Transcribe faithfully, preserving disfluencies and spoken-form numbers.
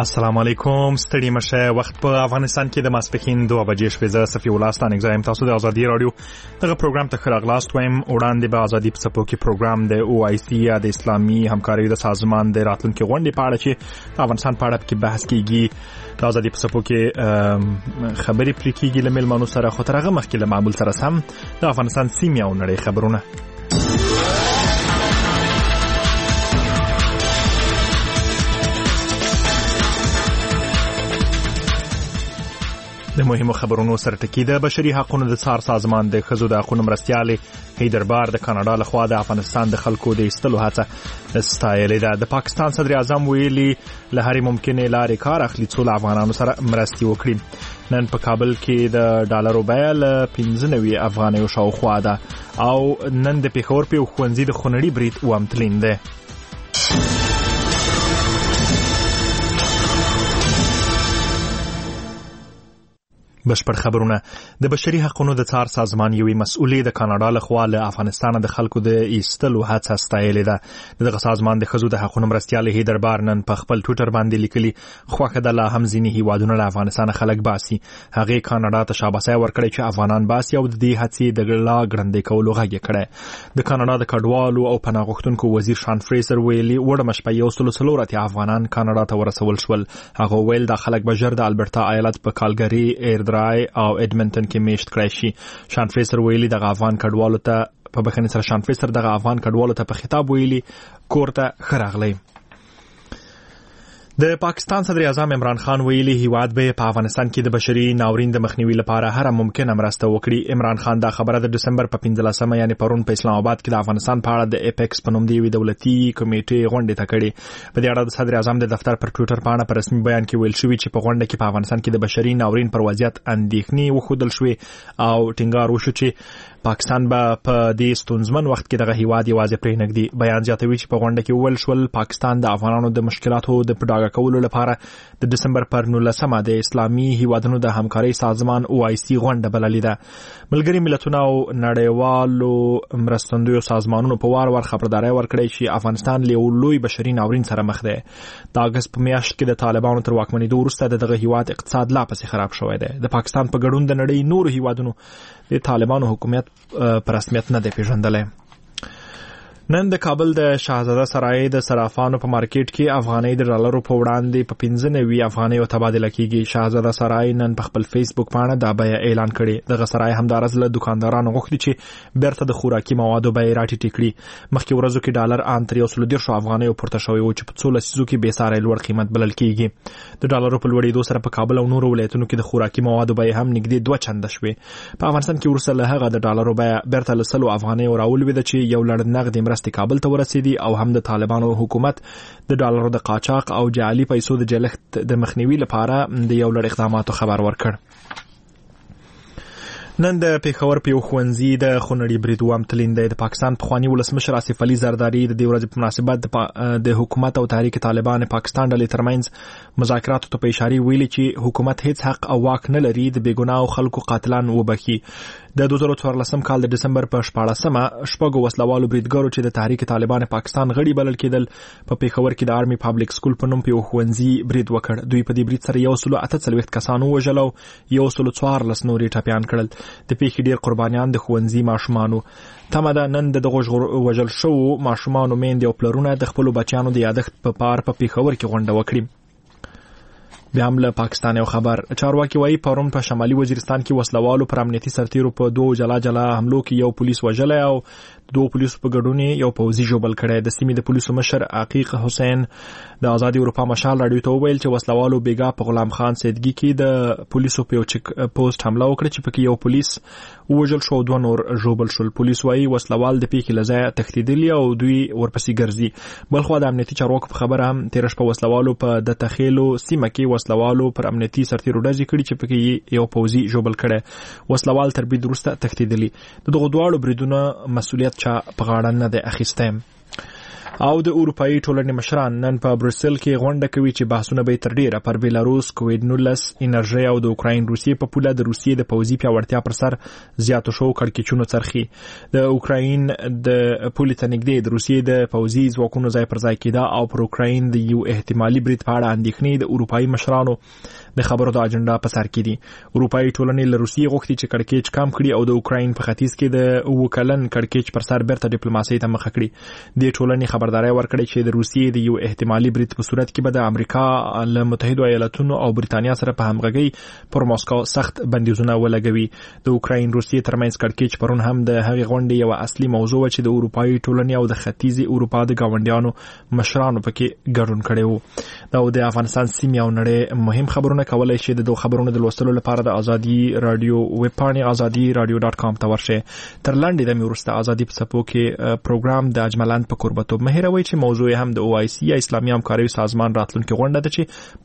السلام علیکم. ستړي مشه. وخت په افغانستان کې د ماسپښین دوه بجې شوې. زه صفي الله ستانک زایم. تاسو د ازادي رادیو دغه پروګرام ته ښه راغلاست وایم. وړاندې به ازادي په څپو کې پروګرام د او آی سی یا د اسلامي همکارۍ د سازمان د راتلونکي غونډې په اړه چې د افغانستان په اړه کې بحث کیږي. د ازادي په څپو کې خبرې پرې کیږي له مېلمنو سره. خو تر هغه مخکې له معمول سره سم د افغانستان سیمې او نړۍ خبرونه. د مهمو خبرونو سره ټکی د بشري حقوقو د څار سازمان د ښځو د حقوقو مرستیالې حیدربار د کاناډا لخوا د افغانستان د خلکو د ایستلو هڅه ستایلې ده. د پاکستان صدر اعظم ویلي له هرې ممکنې لارې کار اخلي څو له افغانانو سره مرستې وکړي. نن په کابل کې د ډالرو بیه له پنځه نوي افغانیو شاوخوا ده او نن د پېښور په یو ښوونځي د خونړي برید اووم تلین دی. بشپړ خبرونه. د بشري حقوقو د څار سازمان یوې مسؤلې د کاناډا لخوا له افغانستان د خلکو د ایستلو هڅه ستایلې ده. دغه سازمان د ښځو د حقوقو مرستیالې حیدربار نن په خپل ټویټر باندې لیکلي خوښه ده لا هم ځینې هیوادونه له افغانستان خلک باسي. هغې کاناډا ته شاباسي ورکړې چې افغانان باسي او د دې هڅې د غلا ګړندې کولو غږ یې کړی. د کاناډا د کډوالو او پناه غوښتونکو وزیر شان فریزر ویلي وړمه شپه یو سل څلور اتیا افغانان کاناډا ته ورسول شول. هغه ویل دا خلک به ژر د البرټا ایالت په کالګری ایر درای او ایډمنټن کې میشت کړی شي. شان فریزر ویلي دغه افغان کډوالو ته په بخښنې سره شان فریزر دغه افغان کډوالو ته په خطاب ویلي کور ته ښه راغلی. د پاکستان صدر اعظم عمران خان ویلي هیواد به په افغانستان کې د بشري ناورین د مخنیوي لپاره هر ممکنه مرسته وکړي. عمران خان دا خبره د دسمبر په پنځلسمه یعنی پرون په اسلام آباد کې د افغانستان په اړه د اپیکس په نوم دی یوې دولتي کمیټې غونډې ته کړې. په دې اړه د صدر اعظم د دفتر پر ټویټر باندې په رسمي بیان کې ویل شوی چې په غونډه کې په افغانستان کې د بشري ناورین پر وضعیت اندېښنې وښودل شوې او ټینګار وشو چې پاکستان به په دې ستونزمن وخت کې دغه هیواد یوازې پرې نږدي. بیان زیاتوي چې په غونډه کې وویل شول پاکستان د افغانانو د مشکلاتو د پډاګه کولو لپاره د دسمبر پر نولسمه د اسلامي هیوادونو د همکارۍ سازمان او آی سی غونډه بللې ده. ملګري ملتونه او نړیوالو مرستندویو سازمانونو په وار وار خبرداري ورکړې چې افغانستان له یو لوی بشري ناورین سره مخ دی. د اګست په میاشت کې د طالبانو تر واکمنېدو وروسته دغه هیواد اقتصاد لا پسې خراب شوی دی. د پاکستان په ګډون د نړۍ نورو هیوادونو د طالبانو حکومت پر رسمیت نه دی پیژندلی. نن د کابل د شاهزاده سرای د صرافانو په مارکیټ کې افغانۍ د ډالرو په وړاندې په پنځه نوي افغانیو تبادله کیږي. شاهزاده سرای نن په خپل فیسبوک باندې دا بیه اعلان کړي. دغه سرای همدارس له دکاندارانو غوښتي چې بیرته د خوراکي موادو بیې راټیټې کړي. مخکې ورځو کې ډالر ان تر یو سل دېرش افغانیو پورته شوی و چې په څو لسیزو کې بې ساری لوړ قیمت بلل کیږي. د ډالرو په لوړېدو سره په کابل او نورو ولایتونو کې د خوراکي موادو بیې هم نږدې دوه چنده شوې. په افغانستان کې وروسته له هغه د ډالرو بیه بیرته له سلو افغانیو راولوېده چې یو لړ نغدې مرستې کابل ته ورسېدې او هم د طالبانو حکومت د ډالرو د قاچاق او جعلي پیسو د جلښت د مخنیوي لپاره د یو لړ اقداماتو خبر ورکړ. نن د پېښور په یو ښوونځي د خونړي برید اووم تلین دی. د پاکستان پخواني ولسمشر آصف علي زرداري د دې ورځې په مناسبت د حکومت او تحریک طالبان پاکستان ډلې ترمنځ مذاکراتو ته په اشاره ویلي چې حکومت هیڅ حق او واک نه لري د بېګناهو خلکو قاتلان وبخي. د دوه زره څوارلسم کال د دسمبر په شپاړسمه شپږو وسلوالو بریدګرو چې د تحریک طالبان پاکستان غړي بلل کېدل په پېښور کې د آرمي پابلیک سکول په نوم په یو ښوونځي برید وکړ. دوی په دې برید سره یو سل اته څلوېښت کسان ووژل او یو سل څوارلس نور یې ټپیان کړل. د پیښې ډېر قربانیان د ښوونځي ماشومانو. تمه ده نن د دغو وژل شوو ماشومانو میندې او پلرونه د خپلو بچیانو د یادښت په پار په پېښور کې غونډه وکړي. بیا هم له پاکستان یو خبر. چارواکي وایي پرون په شمالي وزیرستان کې وسلوالو پر امنیتي سرتیرو په دوه جلا جلا حملو کې یو پولیس وژلی او دوه پولیسو په ګډون یو پوځي ژوبل کړی. د سیمې د پولیسو مشر عقیق حسین د آزادي اروپا مشال راډیو ته وویل چې وسلوالو بیګا په غلام خان سیدګي کې د پولیسو په یو چک پوسټ حمله وکړه چې پکې یو پولیس ووژل شو او دوه نور ژوبل شول. پولیس وایي وسلوال د پیښې له ځایه تښتېدلي او دوی ورپسې ګرځي. بلخوا د امنیتي چارواکو په خبره هم تېره شپه وسلوالو په د تخیلو سیمه کې وسلوالو پر امنیتي سرتیرو ډزې کړي چې پکې یو پوځي ژوبل کړی. وسلوال تر برید وروسته تښتېدلي. د دغو دواړو بریدونو مسؤلیت چا په غاړه نه دی اخیستی. او د اروپאי ټولنې مشران نن په بروسل کې غونډه کوي چې بحثونه به تر ډیره پر بیلاروس، کووید نولس، انرژي او د اوکراین روسیې په پوله د روسیې د پوځي پیاوړتیا پر سر زیاتو شو کړکېچونو څرخي. د اوکراین د پولې ته نږدې د روسیې د پوځي ځواکونو ځای پر ځای کېده او پر اوکراین د یو احتمالي برید په اړه اندېښنې د اروپאי مشرانو د خبرو د اجنډا په سر کې دي. اروپאי ټولنې له روسیې غوښتي چې کړکېچ کم کړي او د اوکراین په ختیځ کې د وکلن کړکېچ پر سر بیرته ډیپلوماسي ته مخه کړي. د ټولنې خبرداري ورکړي چې د روسیې د یو احتمالي برید په صورت کې به د امریکا له متحده ایالاتونو او بریتانیا سره په همغږي پر ماسکو سخت بندیزونه ولګوي. د اوکراین روسیې ترمنځ کړکېچ پرون هم د هغې غونډې یو اصلي موضوع چې د اروپאי ټولنې او د ختیځې اروپا د گاونډیانو مشرانو پکې ګډون کړي وو. دا د افغانستان سیمې او نړۍ مهم خبرونه کولای شي د دوه خبرونو د لوستلو لپاره د ازادي رادیو ویب پاڼې ازادي رادیو ډاټ کام ته ورشئ. تر لاندې د میورسته ازادي په صفحو کې پروګرام د اجملند په قربتوب مهیروي چې موضوع هم د او آی سی یا اسلامي همکارۍ سازمان راتلونکي غونډه ده چې